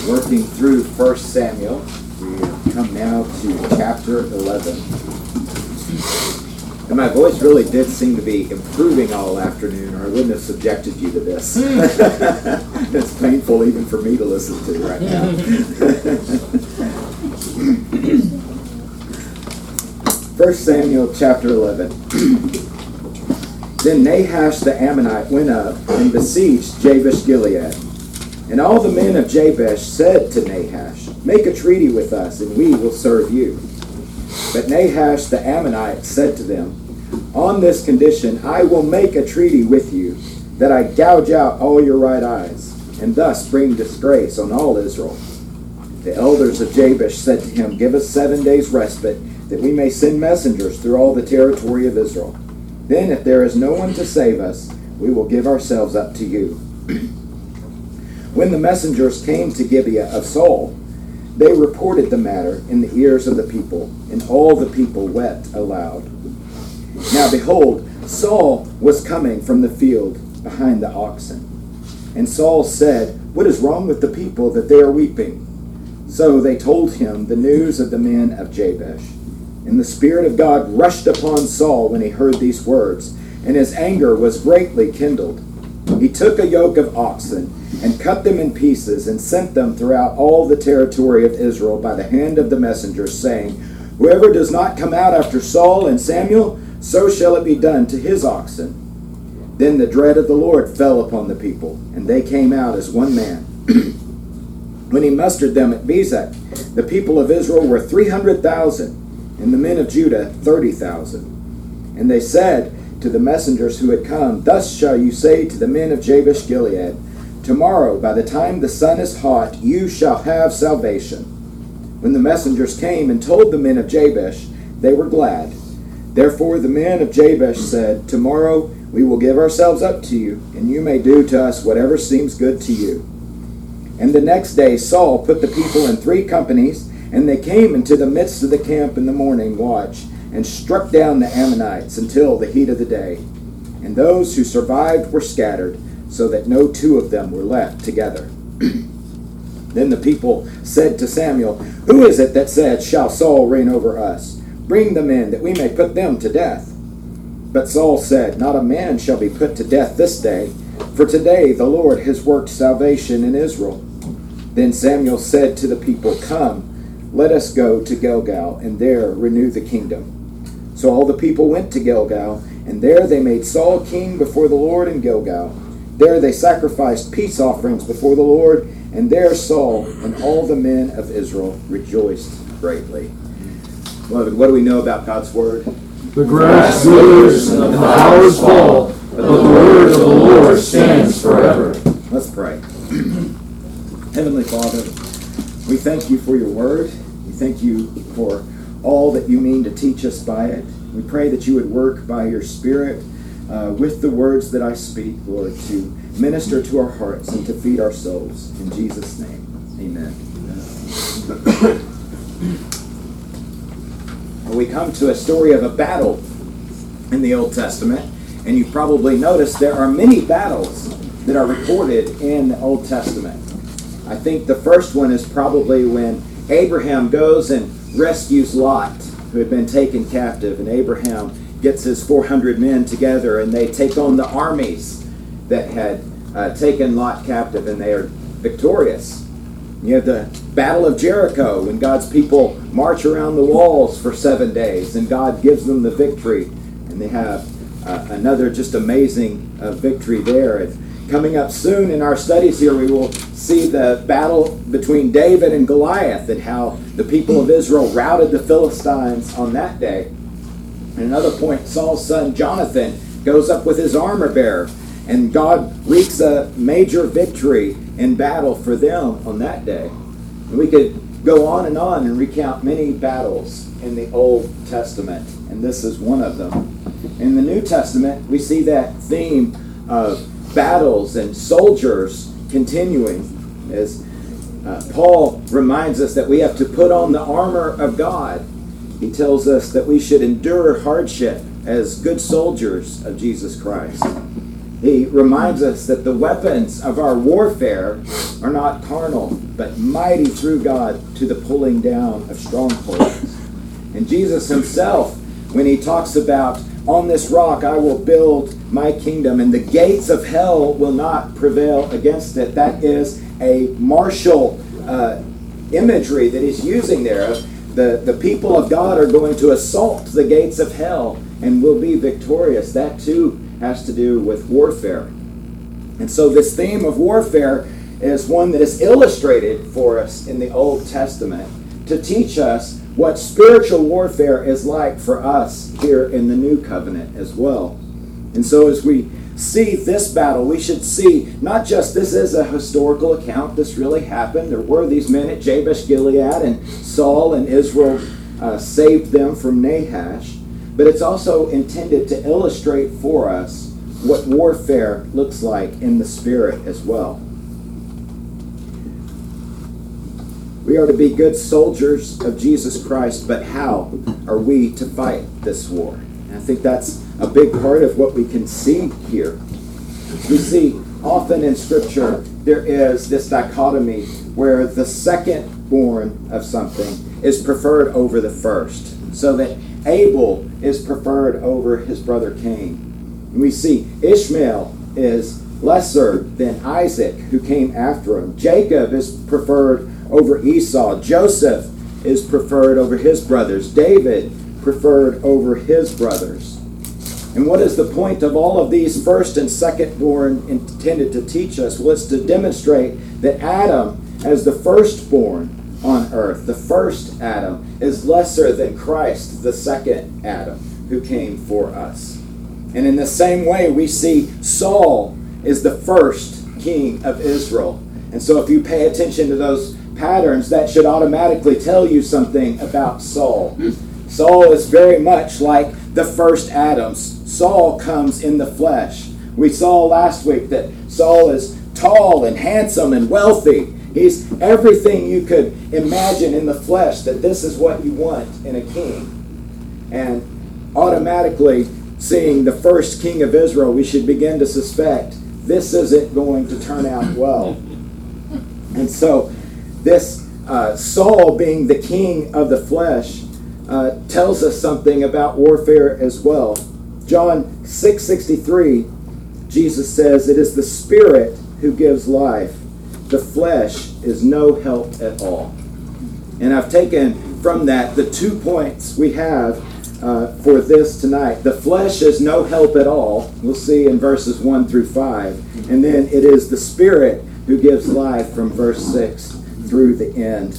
working through 1 Samuel. We come now to chapter 11. And my voice really did seem to be improving all afternoon, or I wouldn't have subjected you to this. It's painful even for me to listen to right now. 1 Samuel chapter 11. Then Nahash the Ammonite went up and besieged Jabesh-Gilead. And all the men of Jabesh said to Nahash, "Make a treaty with us, and we will serve you." But Nahash the Ammonite said to them, "On this condition I will make a treaty with you, that I gouge out all your right eyes, and thus bring disgrace on all Israel." The elders of Jabesh said to him, "Give us 7 days' respite, that we may send messengers through all the territory of Israel. Then if there is no one to save us, we will give ourselves up to you." When the messengers came to Gibeah of Saul, they reported the matter in the ears of the people, and all the people wept aloud. Now behold, Saul was coming from the field behind the oxen. And Saul said, "What is wrong with the people that they are weeping?" So they told him the news of the men of Jabesh. And the Spirit of God rushed upon Saul when he heard these words, and his anger was greatly kindled. He took a yoke of oxen and cut them in pieces and sent them throughout all the territory of Israel by the hand of the messengers, saying, "Whoever does not come out after Saul and Samuel, so shall it be done to his oxen." Then the dread of the Lord fell upon the people, and they came out as one man. When he mustered them at Bezek, the people of Israel were 300,000, and the men of Judah 30,000. And they said to the messengers who had come, "Thus shall you say to the men of Jabesh-Gilead, Tomorrow, by the time the sun is hot, you shall have salvation." When the messengers came and told the men of Jabesh, they were glad. Therefore the men of Jabesh said, "Tomorrow we will give ourselves up to you, and you may do to us whatever seems good to you." And the next day Saul put the people in 3 companies, and they came into the midst of the camp in the morning watch, and struck down the Ammonites until the heat of the day. And those who survived were scattered, so that no 2 of them were left together. Then the people said to Samuel, "Who is it that said, 'Shall Saul reign over us?' Bring them in, that we may put them to death." But Saul said, "Not a man shall be put to death this day, for today the Lord has worked salvation in Israel." Then Samuel said to the people, "Come, let us go to Gilgal, and there renew the kingdom." So all the people went to Gilgal, and there they made Saul king before the Lord in Gilgal. There they sacrificed peace offerings before the Lord, and there Saul and all the men of Israel rejoiced greatly. Beloved, what do we know about God's word? The grass withers and the flowers fall, but the word of the Lord stands forever. Let's pray. Heavenly Father, we thank you for your word. We thank you for all that you mean to teach us by it. We pray that you would work by your Spirit with the words that I speak, Lord, to minister to our hearts and to feed our souls. In Jesus' name, amen. We come to a story of a battle in the Old Testament, and you've probably noticed there are many battles that are recorded in the Old Testament. I think the first one is probably when Abraham goes and rescues Lot, who had been taken captive, and Abraham gets his 400 men together, and they take on the armies that had taken Lot captive, and they are victorious. You have the Battle of Jericho, when God's people march around the walls for 7 days, and God gives them the victory, and they have another just amazing victory there. And coming up soon in our studies here, we will see the battle between David and Goliath, and how the people of Israel routed the Philistines on that day. At another point, Saul's son Jonathan goes up with his armor bearer, and God wreaks a major victory in battle for them on that day. And we could go on and recount many battles in the Old Testament, and this is one of them. In the New Testament, we see that theme of battles and soldiers continuing, as Paul reminds us that we have to put on the armor of God. He tells us that we should endure hardship as good soldiers of Jesus Christ. he reminds us that the weapons of our warfare are not carnal, but mighty through God to the pulling down of strongholds. And Jesus himself, when he talks about, on this rock I will build my kingdom, and the gates of hell will not prevail against it. That is a martial imagery that he's using there. The people of God are going to assault the gates of hell and will be victorious. That too has to do with warfare. And so this theme of warfare is one that is illustrated for us in the Old Testament to teach us what spiritual warfare is like for us here in the New Covenant as well. And so as we see this battle, we should see not just this is a historical account, this really happened. There were these men at Jabesh Gilead, and Saul and Israel saved them from Nahash. But it's also intended to illustrate for us what warfare looks like in the spirit as well. We are to be good soldiers of Jesus Christ, but how are we to fight this war? And I think that's a big part of what we can see here. We see often in Scripture there is this dichotomy where the second born of something is preferred over the first, so that Abel is preferred over his brother Cain. And we see Ishmael is lesser than Isaac, who came after him. Jacob is preferred over Esau. Joseph is preferred over his brothers. David preferred over his brothers. And what is the point of all of these first and second born intended to teach us? Well, it's to demonstrate that Adam, as the firstborn on earth, the first Adam, is lesser than Christ, the second Adam, who came for us. And in the same way, we see Saul is the first king of Israel. And so if you pay attention to those patterns, that should automatically tell you something about Saul. Saul is very much like the first Adam. Saul comes in the flesh. We saw last week that Saul is tall and handsome and wealthy. He's everything you could imagine in the flesh, that this is what you want in a king. And automatically, seeing the first king of Israel, we should begin to suspect this isn't going to turn out well. And so this Saul being the king of the flesh tells us something about warfare as well. John 6:63, Jesus says, "It is the Spirit who gives life. The flesh is no help at all." And I've taken from that the 2 points we have for this tonight. The flesh is no help at all. We'll see in verses 1 through 5. And then it is the Spirit who gives life from verse 6 through the end.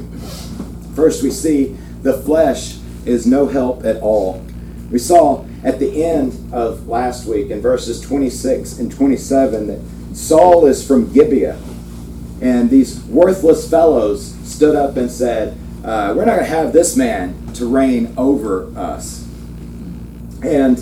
First we see the flesh is no help at all. We saw at the end of last week in verses 26 and 27 that Saul is from Gibeah. And these worthless fellows stood up and said, we're not going to have this man to reign over us. And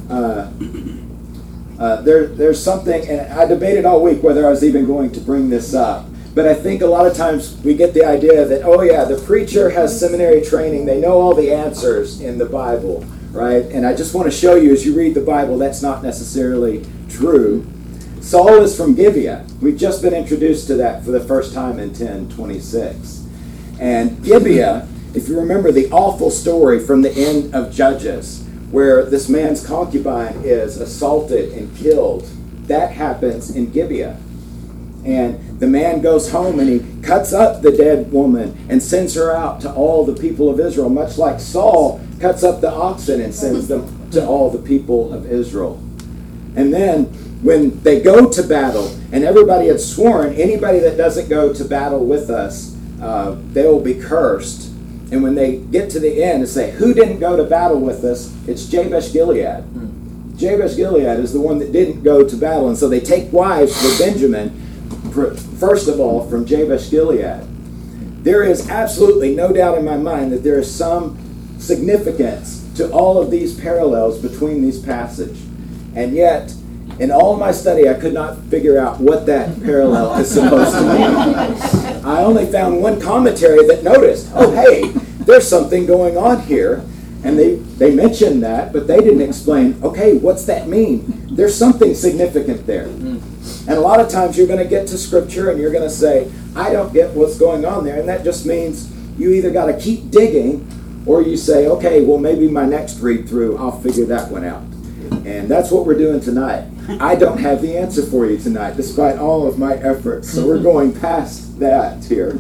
there's something, and I debated all week whether I was even going to bring this up. But I think a lot of times we get the idea that, oh yeah, the preacher has seminary training. They know all the answers in the Bible, right? And I just want to show you as you read the Bible, that's not necessarily true. Saul is from Gibeah. We've just been introduced to that for the first time in 10:26. And Gibeah, if you remember the awful story from the end of Judges, where this man's concubine is assaulted and killed, that happens in Gibeah. And the man goes home and he cuts up the dead woman and sends her out to all the people of Israel, much like Saul cuts up the oxen and sends them to all the people of Israel. And then when they go to battle, and everybody had sworn, anybody that doesn't go to battle with us, they will be cursed. And when they get to the end and say, who didn't go to battle with us? It's Jabesh Gilead. Jabesh Gilead is the one that didn't go to battle. And so they take wives for Benjamin, first of all, from Jabesh Gilead. There is absolutely no doubt in my mind that there is some significance to all of these parallels between these passages. And yet, in all my study, I could not figure out what that parallel is supposed to mean. I only found one commentary that noticed, oh, hey, there's something going on here. And they mentioned that, but they didn't explain, okay, what's that mean? there's something significant there. And a lot of times you're going to get to Scripture and you're going to say, I don't get what's going on there. And that just means you either got to keep digging, or you say, okay, well, maybe my next read through, I'll figure that one out. And that's what we're doing tonight. I don't have the answer for you tonight, despite all of my efforts. So we're going past that here.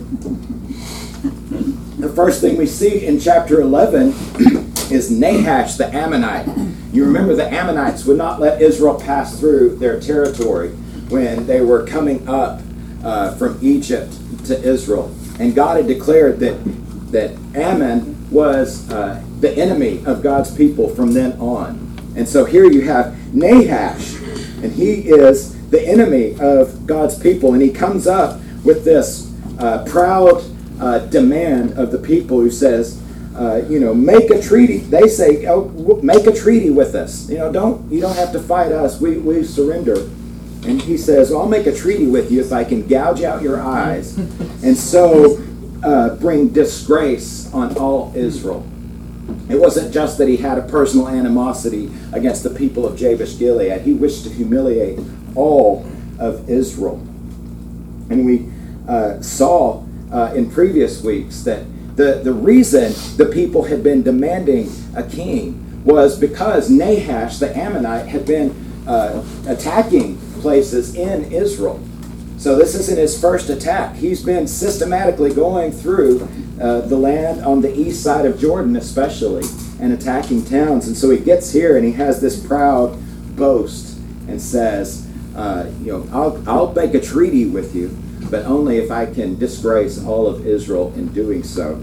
The first thing we see in chapter 11 is Nahash the Ammonite. You remember the Ammonites would not let Israel pass through their territory when they were coming up from Egypt to Israel. And God had declared that Ammon was the enemy of God's people from then on. And so here you have Nahash, and he is the enemy of God's people. And he comes up with this proud demand of the people who says, make a treaty. They say, make a treaty with us. You don't have to fight us. We surrender. And he says, well, I'll make a treaty with you if I can gouge out your eyes and so bring disgrace on all Israel. It wasn't just that he had a personal animosity against the people of Jabesh Gilead. He wished to humiliate all of Israel. And we saw in previous weeks that the reason the people had been demanding a king was because Nahash the Ammonite had been attacking places in Israel. So this isn't his first attack. He's been systematically going through the land on the east side of Jordan especially and attacking towns. And so he gets here and he has this proud boast and says, I'll make a treaty with you, but only if I can disgrace all of Israel in doing so.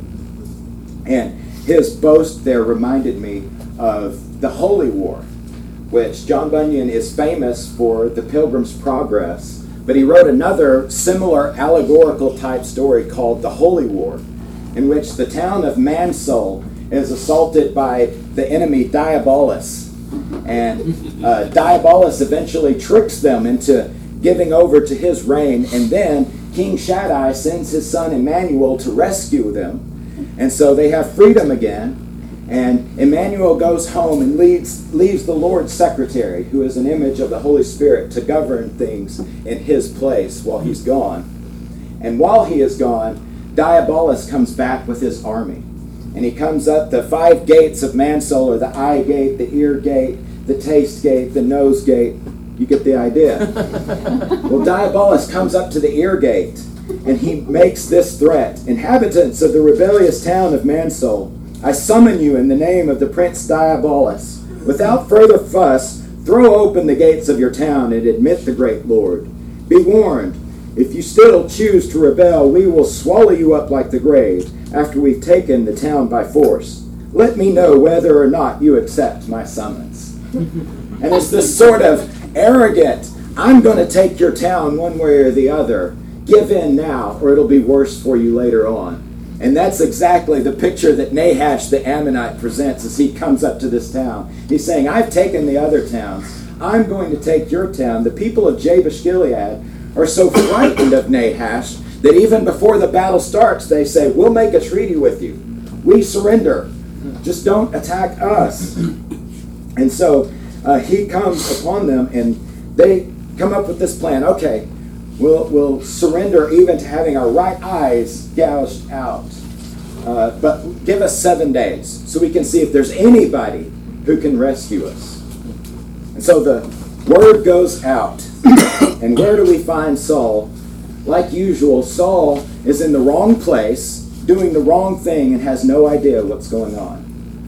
And his boast there reminded me of the Holy War, which John Bunyan is famous for the Pilgrim's Progress, but he wrote another similar allegorical type story called the Holy War, in which the town of Mansul is assaulted by the enemy Diabolus. And Diabolus eventually tricks them into giving over to his reign, and then King Shaddai sends his son Emmanuel to rescue them. And so they have freedom again. And Emmanuel goes home and leaves the Lord's secretary, who is an image of the Holy Spirit, to govern things in his place while he's gone. And while he is gone, Diabolus comes back with his army. And he comes up the 5 gates of Mansul, or the eye gate, the ear gate, the taste gate, the nose gate. You get the idea. Well, Diabolus comes up to the ear gate, and he makes this threat. Inhabitants of the rebellious town of Mansul, I summon you in the name of the Prince Diabolus. Without further fuss, throw open the gates of your town and admit the great Lord. Be warned, if you still choose to rebel, we will swallow you up like the grave after we've taken the town by force. Let me know whether or not you accept my summons. And it's this sort of arrogant, I'm going to take your town one way or the other. Give in now, or it'll be worse for you later on. And that's exactly the picture that Nahash the Ammonite presents as he comes up to this town. He's saying, I've taken the other towns. I'm going to take your town. The people of Jabesh Gilead are so frightened of Nahash that even before the battle starts, they say, we'll make a treaty with you. We surrender. Just don't attack us. And so he comes upon them, and they come up with this plan. Okay, we'll surrender even to having our right eyes gouged out. But give us 7 days so we can see if there's anybody who can rescue us. And so the word goes out. And where do we find Saul? Like usual, Saul is in the wrong place, doing the wrong thing, and has no idea what's going on.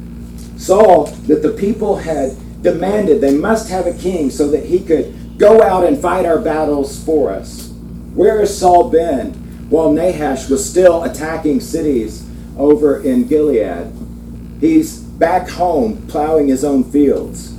Saul, that the people had demanded they must have a king so that he could go out and fight our battles for us. Where has Saul been while Nahash was still attacking cities over in Gilead? He's back home plowing his own fields.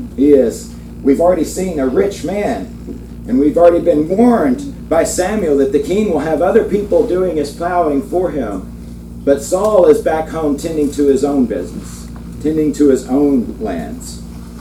We've already seen a rich man, and we've already been warned by Samuel that the king will have other people doing his plowing for him. But Saul is back home tending to his own business, tending to his own lands.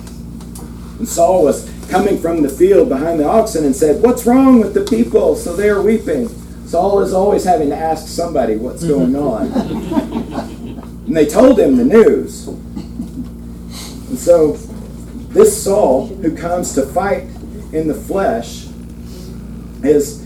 And Saul was coming from the field behind the oxen and said, what's wrong with the people? So they are weeping. Saul is always having to ask somebody what's going on. And they told him the news. And so this Saul who comes to fight in the flesh is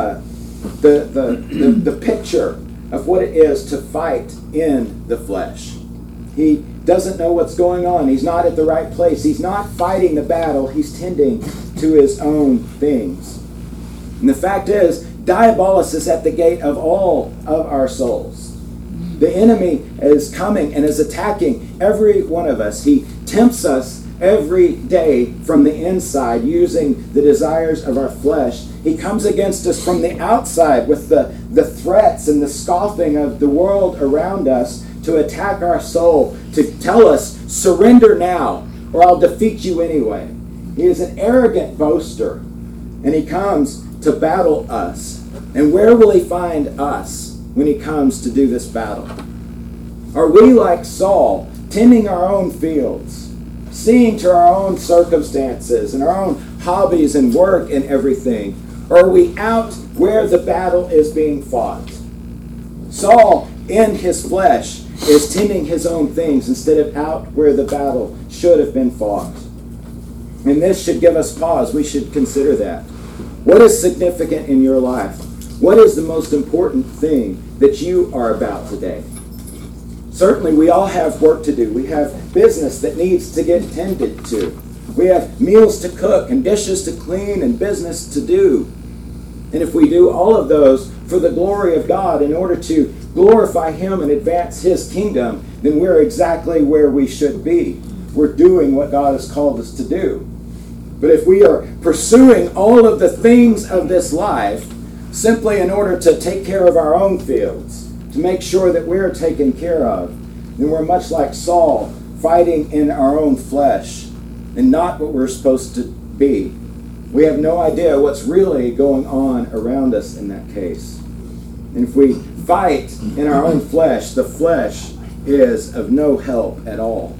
the picture of what it is to fight in the flesh. He doesn't know what's going on. He's not at the right place. He's not fighting the battle. He's tending to his own things. And the fact is, Diabolus is at the gate of all of our souls. The enemy is coming and is attacking every one of us. He tempts us every day from the inside using the desires of our flesh. He comes against us from the outside with the threats and the scoffing of the world around us to attack our soul, to tell us, surrender now or I'll defeat you anyway. He is an arrogant boaster, and he comes to battle us. And where will he find us when he comes to do this battle? Are we like Saul, tending our own fields, seeing to our own circumstances and our own hobbies and work and everything? Or are we out where the battle is being fought? Saul, in his flesh, is tending his own things instead of out where the battle should have been fought. And this should give us pause. We should consider that. What is significant in your life? What is the most important thing that you are about today? Certainly, we all have work to do. We have business that needs to get tended to. We have meals to cook and dishes to clean and business to do. And if we do all of those for the glory of God in order to glorify Him and advance His kingdom, then we're exactly where we should be. We're doing what God has called us to do. But if we are pursuing all of the things of this life simply in order to take care of our own fields, to make sure that we're taken care of, then we're much like Saul, fighting in our own flesh and not what we're supposed to be. We have no idea what's really going on around us in that case. And if we fight in our own flesh, the flesh is of no help at all.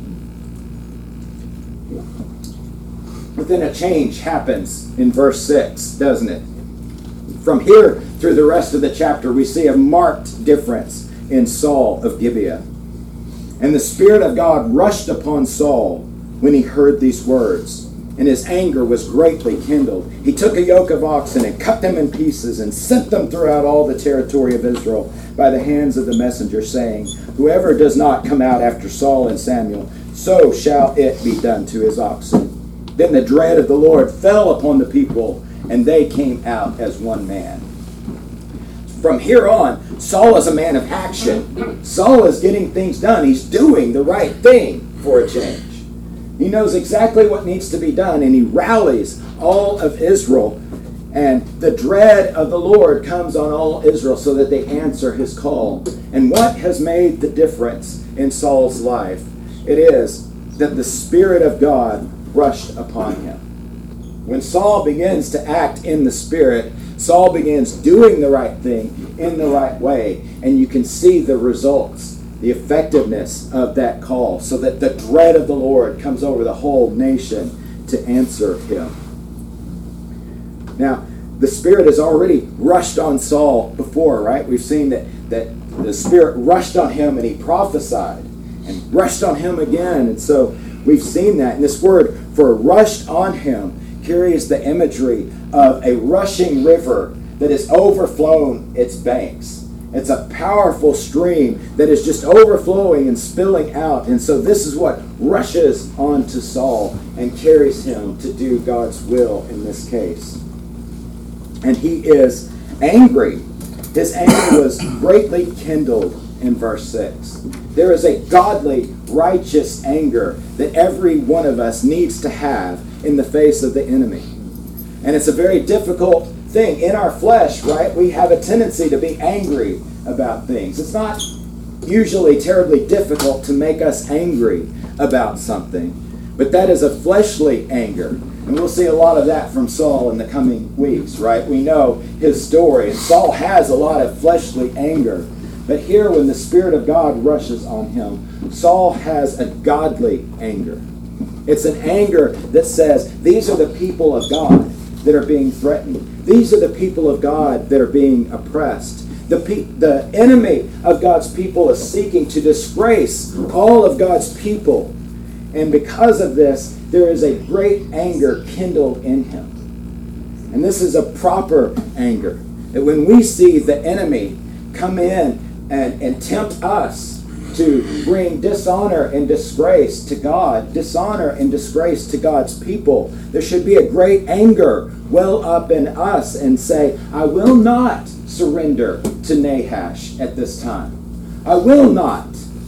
But then a change happens in verse 6, doesn't it? From here through the rest of the chapter, we see a marked difference in Saul of Gibeah. And the Spirit of God rushed upon Saul when he heard these words, and his anger was greatly kindled. He took a yoke of oxen and cut them in pieces and sent them throughout all the territory of Israel by the hands of the messenger, saying, whoever does not come out after Saul and Samuel, so shall it be done to his oxen. Then the dread of the Lord fell upon the people, and they came out as one man. From here on, Saul is a man of action. Saul is getting things done. He's doing the right thing for a change. He knows exactly what needs to be done, and he rallies all of Israel. And the dread of the Lord comes on all Israel so that they answer his call. And what has made the difference in Saul's life? It is that the Spirit of God rushed upon him. When Saul begins to act in the Spirit, Saul begins doing the right thing in the right way. And you can see the results, the effectiveness of that call, so that the dread of the Lord comes over the whole nation to answer him. Now, the Spirit has already rushed on Saul before, right? We've seen that the Spirit rushed on him and he prophesied, and rushed on him again. And so we've seen that. And this word for rushed on him carries the imagery of a rushing river that has overflown its banks. It's a powerful stream that is just overflowing and spilling out. And so this is what rushes onto Saul and carries him to do God's will in this case. And he is angry. His anger was greatly kindled in verse 6. There is a godly, righteous anger that every one of us needs to have in the face of the enemy. And it's a very difficult thing. In our flesh, right, we have a tendency to be angry about things. It's not usually terribly difficult to make us angry about something, but that is a fleshly anger. And we'll see a lot of that from Saul in the coming weeks, right? We know his story, and Saul has a lot of fleshly anger. But here, when the Spirit of God rushes on him, Saul has a godly anger. It's an anger that says, these are the people of God that are being threatened. These are the people of God that are being oppressed. The enemy of God's people is seeking to disgrace all of God's people. And because of this, there is a great anger kindled in him. And this is a proper anger. That when we see the enemy come in and tempt us to bring dishonor and disgrace to God, dishonor and disgrace to God's people, there should be a great anger well up in us and say, I will not surrender to Nahash at this time. I will not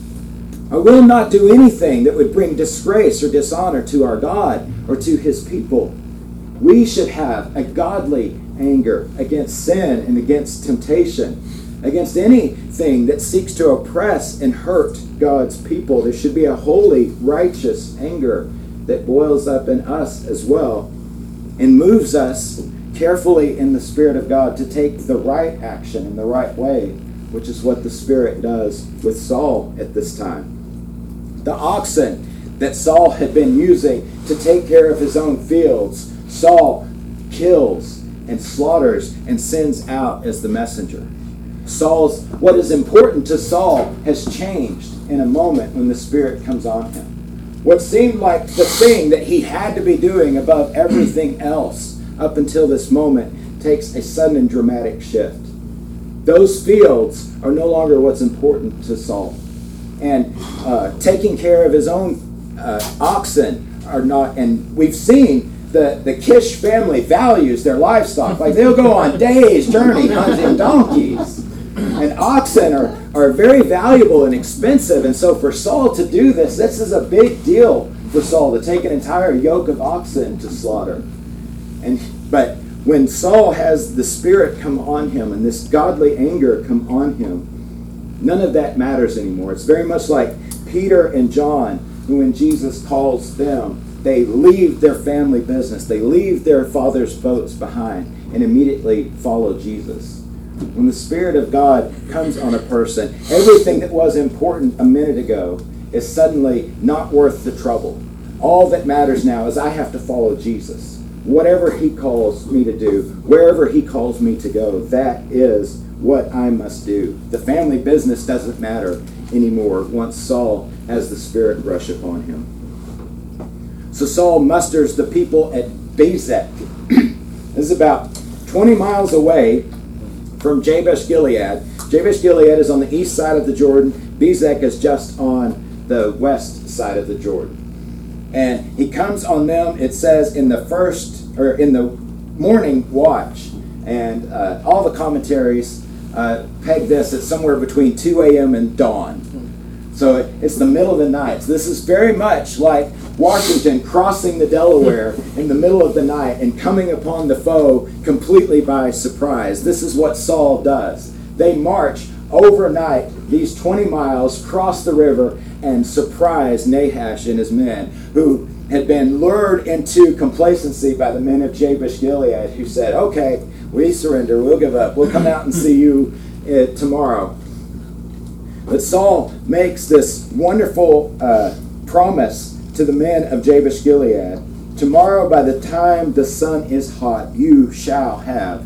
do anything that would bring disgrace or dishonor to our God or to his people. We should have a godly anger against sin and against temptation, against anything that seeks to oppress and hurt God's people. There should be a holy, righteous anger that boils up in us as well and moves us carefully in the Spirit of God to take the right action in the right way, which is what the Spirit does with Saul at this time. The oxen that Saul had been using to take care of his own fields, Saul kills and slaughters and sends out as the messenger. What is important to Saul has changed in a moment when the Spirit comes on him. What seemed like the thing that he had to be doing above everything else up until this moment takes a sudden and dramatic shift. Those fields are no longer what's important to Saul. And taking care of his own oxen are not, and we've seen the Kish family values their livestock. Like they'll go on days journey hunting donkeys. And oxen are very valuable and expensive. And so for Saul to do this is a big deal for Saul to take an entire yoke of oxen to slaughter. But when Saul has the Spirit come on him and this godly anger come on him, none of that matters anymore. It's very much like Peter and John, who when Jesus calls them, they leave their family business. They leave their father's boats behind and immediately follow Jesus. When the Spirit of God comes on a person, everything that was important a minute ago is suddenly not worth the trouble. All that matters now is I have to follow Jesus. Whatever he calls me to do, wherever he calls me to go, that is what I must do. The family business doesn't matter anymore once Saul has the Spirit rush upon him. So Saul musters the people at Bezek. This is about 20 miles away from Jabesh Gilead. Jabesh Gilead is on the east side of the Jordan. Bezek is just on the west side of the Jordan. And he comes on them, it says, in the morning watch. And all the commentaries peg this at somewhere between 2 a.m. and dawn. So it's the middle of the night. So this is very much like Washington crossing the Delaware in the middle of the night and coming upon the foe completely by surprise. This is what Saul does. They march overnight these 20 miles, cross the river, and surprise Nahash and his men, who had been lured into complacency by the men of Jabesh Gilead, who said, okay, we surrender, we'll give up, we'll come out and see you tomorrow. But Saul makes this wonderful promise to the men of Jabesh Gilead. Tomorrow by the time the sun is hot, you shall have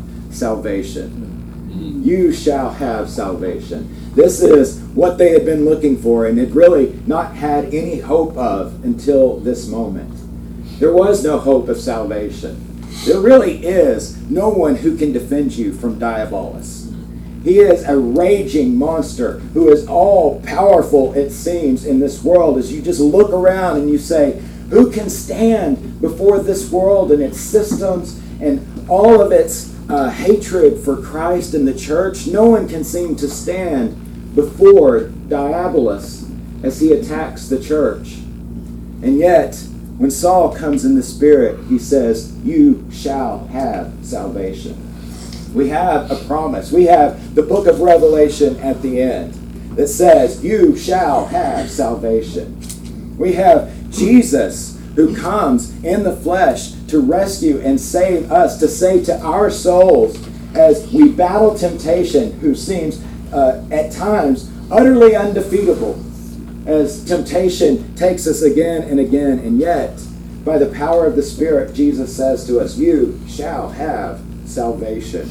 salvation. You shall have salvation. This is what they had been looking for and had really not had any hope of until this moment. There was no hope of salvation. There really is no one who can defend you from Diabolus. He is a raging monster who is all powerful, it seems, in this world. As you just look around and you say, who can stand before this world and its systems and all of its hatred for Christ and the church? No one can seem to stand before Diabolus as he attacks the church. And yet, when Saul comes in the Spirit, he says, you shall have salvation. We have a promise. We have the book of Revelation at the end that says, you shall have salvation. We have Jesus who comes in the flesh to rescue and save us, to say to our souls as we battle temptation, who seems at times utterly undefeatable, as temptation takes us again and again, and yet by the power of the Spirit, Jesus says to us, you shall have salvation.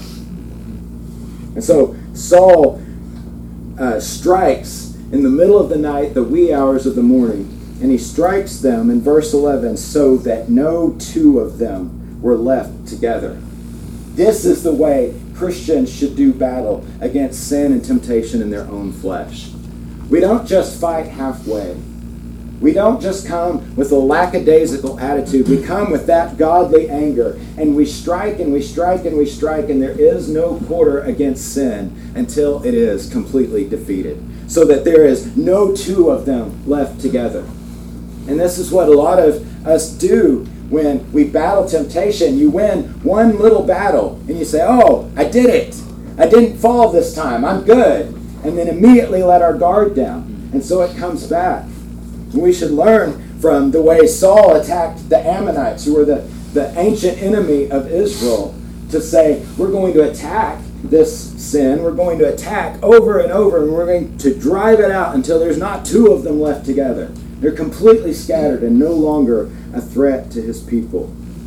And so Saul strikes in the middle of the night, the wee hours of the morning, And he strikes them in verse 11 so that no two of them were left together. This is the way Christians should do battle against sin and temptation in their own flesh. We don't just fight halfway. We don't just come with a lackadaisical attitude. We come with that godly anger, and we strike and we strike and we strike, and there is no quarter against sin until it is completely defeated, so that there is no two of them left together. And this is what a lot of us do when we battle temptation. You win one little battle, and you say, oh, I did it. I didn't fall this time. I'm good. And then immediately let our guard down. And so it comes back. We should learn from the way Saul attacked the Ammonites, who were the ancient enemy of Israel, to say, we're going to attack this sin, we're going to attack over and over, and we're going to drive it out until there's not two of them left together. They're completely scattered and no longer a threat to his people.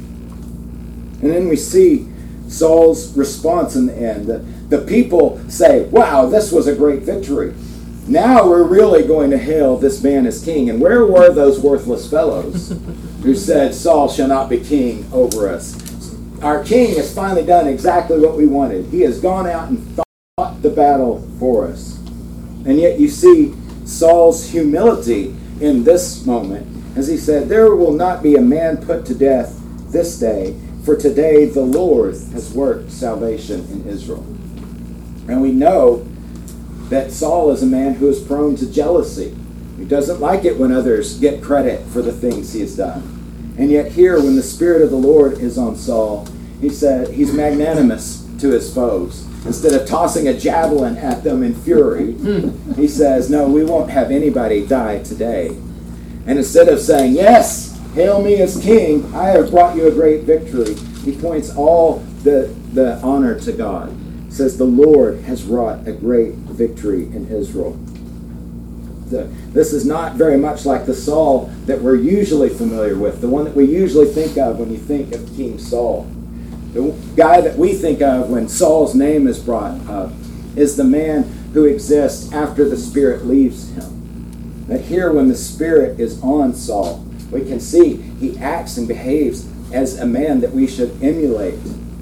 And then we see Saul's response in the end. The people say, wow, this was a great victory. Now we're really going to hail this man as king. And where were those worthless fellows who said, Saul shall not be king over us? Our king has finally done exactly what we wanted. He has gone out and fought the battle for us. And yet you see Saul's humility in this moment as he said, there will not be a man put to death this day, for today the Lord has worked salvation in Israel. And we know that Saul is a man who is prone to jealousy. He doesn't like it when others get credit for the things he has done. And yet here, when the Spirit of the Lord is on Saul, he said he's magnanimous to his foes. Instead of tossing a javelin at them in fury, he says, no, we won't have anybody die today. And instead of saying, yes, hail me as king, I have brought you a great victory, he points all the honor to God. He says, the Lord has wrought a great victory in Israel. This is not very much like the Saul that we're usually familiar with, the one that we usually think of when you think of King Saul. The guy that we think of when Saul's name is brought up is the man who exists after the Spirit leaves him. But here, when the Spirit is on Saul, we can see he acts and behaves as a man that we should emulate.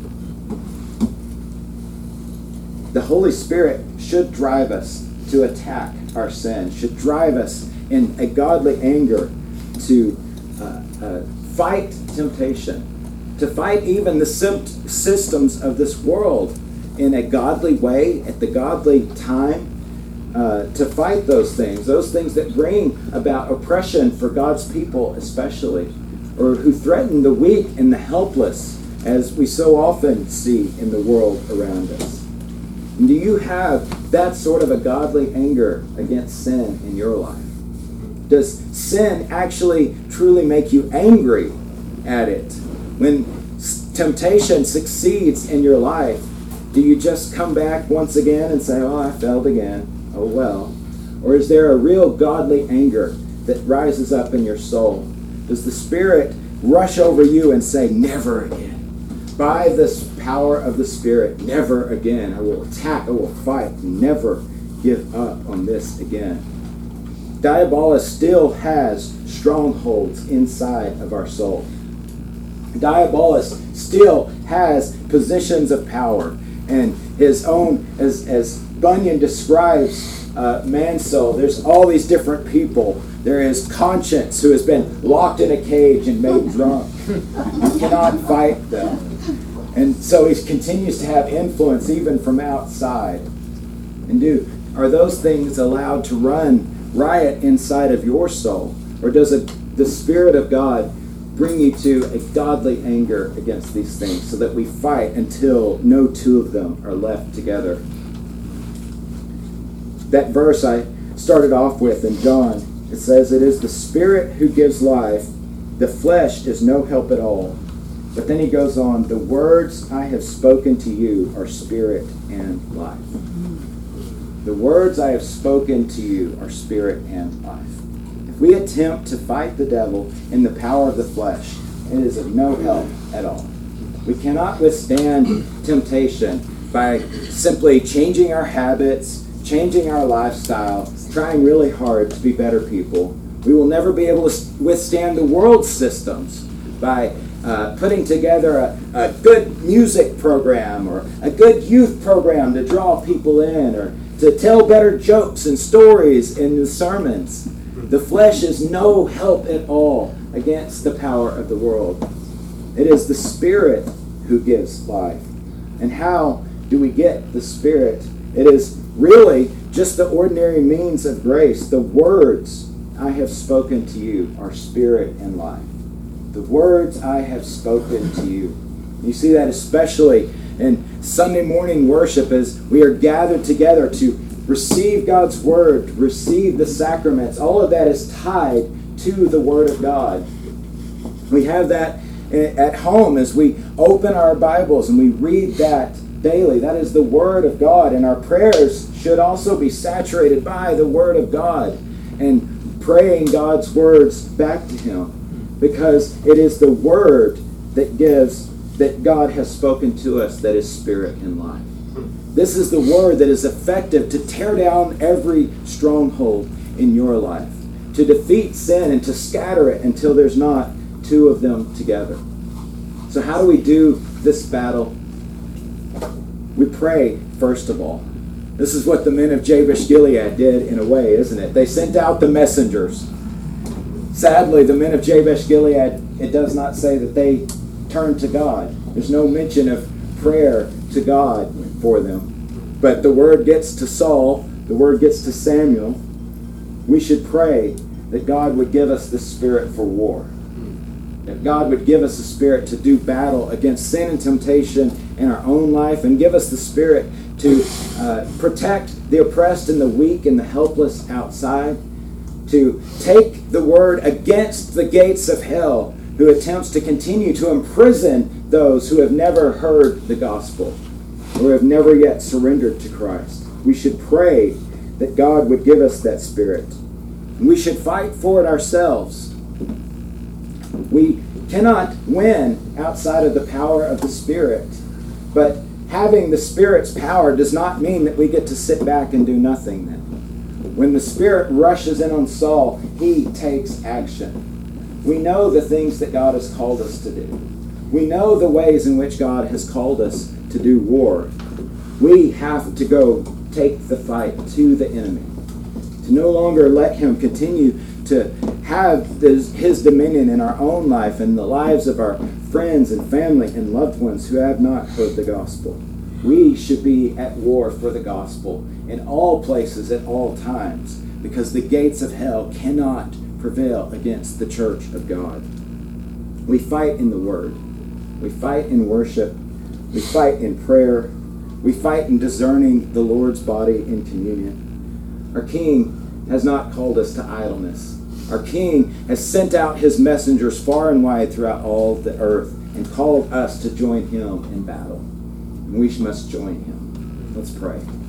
The Holy Spirit should drive us to attack our sin, should drive us in a godly anger to fight temptation, to fight even the systems of this world in a godly way, at the godly time, to fight those things that bring about oppression for God's people especially, or who threaten the weak and the helpless, as we so often see in the world around us. And do you have that sort of a godly anger against sin in your life? Does sin actually truly make you angry at it? When temptation succeeds in your life, do you just come back once again and say, oh, I failed again, oh well? Or is there a real godly anger that rises up in your soul? Does the Spirit rush over you and say, never again? By this power of the Spirit, never again. I will attack, I will fight, never give up on this again. Diabolus still has strongholds inside of our soul. Diabolus still has positions of power, and his own, as Bunyan describes man's soul, there's all these different people. There is conscience, who has been locked in a cage and made drunk. You cannot fight them. And so he continues to have influence even from outside. And are those things allowed to run riot inside of your soul? Or does the Spirit of God bring you to a godly anger against these things, so that we fight until no two of them are left together? That verse I started off with in John, it says, it is the Spirit who gives life, the flesh is no help at all. But then he goes on, the words I have spoken to you are spirit and life. The words I have spoken to you are spirit and life. If we attempt to fight the devil in the power of the flesh, it is of no help at all. We cannot withstand temptation by simply changing our habits, changing our lifestyle, trying really hard to be better people. We will never be able to withstand the world's systems by putting together a good music program or a good youth program to draw people in, or to tell better jokes and stories in the sermons. The flesh is no help at all against the power of the world. It is the Spirit who gives life. And how do we get the Spirit? It is really just the ordinary means of grace. The words I have spoken to you are spirit and life. The words I have spoken to you. You see that especially in Sunday morning worship as we are gathered together to receive God's word, receive the sacraments. All of that is tied to the Word of God. We have that at home as we open our Bibles and we read that daily. That is the Word of God, and our prayers should also be saturated by the Word of God and praying God's words back to Him, because it is the Word that God has spoken to us that is spirit and life. This is the word that is effective to tear down every stronghold in your life, to defeat sin and to scatter it until there's not two of them together. So how do we do this battle? We pray, first of all. This is what the men of Jabesh Gilead did in a way, isn't it? They sent out the messengers. Sadly, the men of Jabesh Gilead, it does not say that they turned to God. There's no mention of prayer to God for them. But the word gets to Saul, the word gets to Samuel. We should pray that God would give us the spirit for war. That God would give us the spirit to do battle against sin and temptation in our own life, and give us the spirit to protect the oppressed and the weak and the helpless outside, to take the word against the gates of hell who attempts to continue to imprison those who have never heard the gospel or have never yet surrendered to Christ. We should pray that God would give us that spirit. And we should fight for it ourselves. We cannot win outside of the power of the Spirit. But having the Spirit's power does not mean that we get to sit back and do nothing then. When the Spirit rushes in on Saul, he takes action. We know the things that God has called us to do. We know the ways in which God has called us to do war. We have to go take the fight to the enemy. To no longer let him continue to have his dominion in our own life and the lives of our friends and family and loved ones who have not heard the gospel. We should be at war for the gospel in all places at all times, because the gates of hell cannot prevail against the church of God. We fight in the Word. We fight in worship. We fight in prayer. We fight in discerning the Lord's body in communion. Our King has not called us to idleness. Our King has sent out his messengers far and wide throughout all the earth and called us to join him in battle. And we must join him. Let's pray.